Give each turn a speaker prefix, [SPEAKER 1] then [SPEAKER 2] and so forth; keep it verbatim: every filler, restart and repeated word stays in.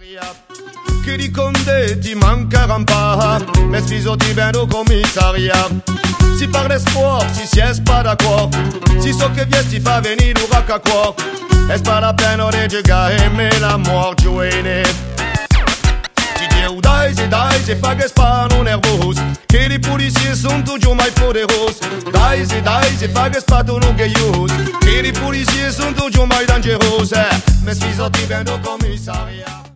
[SPEAKER 1] Che di conde ti mancheranno pas, mais sfisotti ben au commissariat. Si par l'espoir, si si est pas d'accord, si so che vies ti fa venire l'urac à quoi, est pas la peine de giocare mais la mort giovane. Ti dieu dai e dai e fa che spano nervos, che i policiers sono toujours mai poderos. Dai e dai e fa che spato non che use, che i policiers sono toujours mai dangeros, mais sfisotti ben au commissariat.